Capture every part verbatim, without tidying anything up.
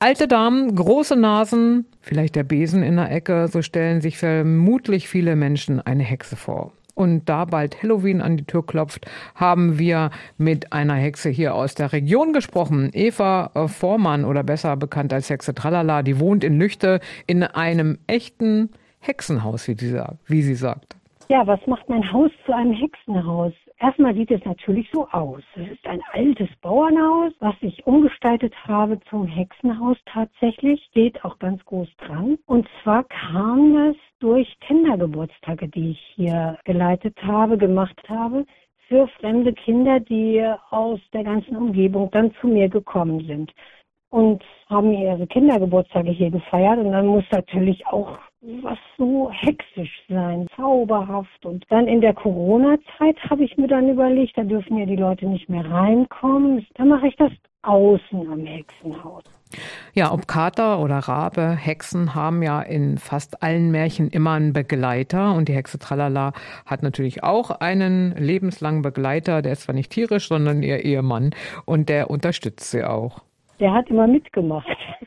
Alte Damen, große Nasen, vielleicht der Besen in der Ecke, so stellen sich vermutlich viele Menschen eine Hexe vor. Und da bald Halloween an die Tür klopft, haben wir mit einer Hexe hier aus der Region gesprochen. Eva Vormann, oder besser bekannt als Hexe Tralala, die wohnt in Lüchte in einem echten Hexenhaus, wie sie, wie sie sagt. Ja, was macht mein Haus zu einem Hexenhaus? Erstmal sieht es natürlich so aus. Es ist ein altes Bauernhaus, was ich umgestaltet habe zum Hexenhaus tatsächlich. Steht auch ganz groß dran. Und zwar kam das durch Kindergeburtstage, die ich hier geleitet habe, gemacht habe, für fremde Kinder, die aus der ganzen Umgebung dann zu mir gekommen sind. Und haben ihre Kindergeburtstage hier gefeiert. Und dann muss natürlich auch was so hexisch sein, zauberhaft. Und dann in der Corona-Zeit habe ich mir dann überlegt, da dürfen ja die Leute nicht mehr reinkommen. Dann mache ich das außen am Hexenhaus. Ja, ob Kater oder Rabe, Hexen haben ja in fast allen Märchen immer einen Begleiter. Und die Hexe Tralala hat natürlich auch einen lebenslangen Begleiter. Der ist zwar nicht tierisch, sondern ihr Ehemann. Und der unterstützt sie auch. Der hat immer mitgemacht.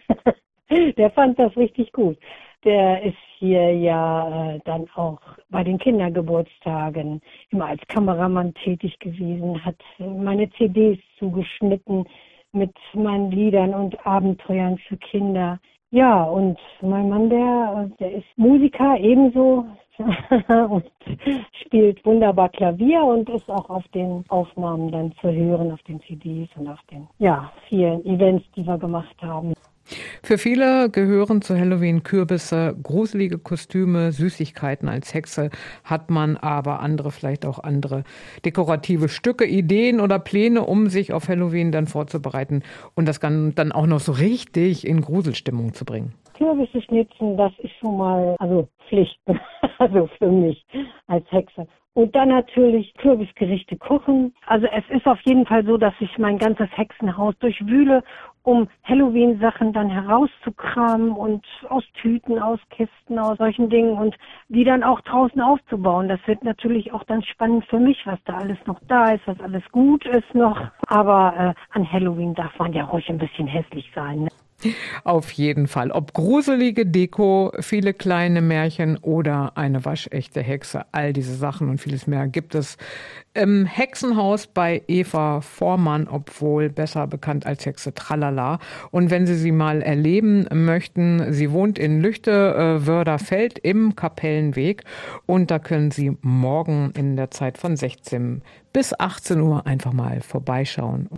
Der fand das richtig gut. Der ist hier ja äh, dann auch bei den Kindergeburtstagen immer als Kameramann tätig gewesen, hat meine C Ds zugeschnitten mit meinen Liedern und Abenteuern für Kinder. Ja, und mein Mann, der, der ist Musiker ebenso und spielt wunderbar Klavier und ist auch auf den Aufnahmen dann zu hören, auf den C Ds und auf den ja, vielen Events, die wir gemacht haben. Für viele gehören zu Halloween Kürbisse, gruselige Kostüme, Süßigkeiten. Als Hexe hat man aber andere, vielleicht auch andere dekorative Stücke, Ideen oder Pläne, um sich auf Halloween dann vorzubereiten und das dann auch noch so richtig in Gruselstimmung zu bringen. Kürbisse schnitzen, das ist schon mal also Pflicht, also für mich als Hexe. Und dann natürlich Kürbisgerichte kochen. Also es ist auf jeden Fall so, dass ich mein ganzes Hexenhaus durchwühle, um Halloween-Sachen dann herauszukramen und aus Tüten, aus Kisten, aus solchen Dingen und die dann auch draußen aufzubauen. Das wird natürlich auch dann spannend für mich, was da alles noch da ist, was alles gut ist noch. Aber äh, an Halloween darf man ja ruhig ein bisschen hässlich sein, ne? Auf jeden Fall. Ob gruselige Deko, viele kleine Märchen oder eine waschechte Hexe, all diese Sachen und vieles mehr gibt es im Hexenhaus bei Eva Vormann, obwohl besser bekannt als Hexe Tralala. Und wenn Sie sie mal erleben möchten, sie wohnt in Lüchte-Wörderfeld im Kapellenweg und da können Sie morgen in der Zeit von sechzehn bis achtzehn Uhr einfach mal vorbeischauen.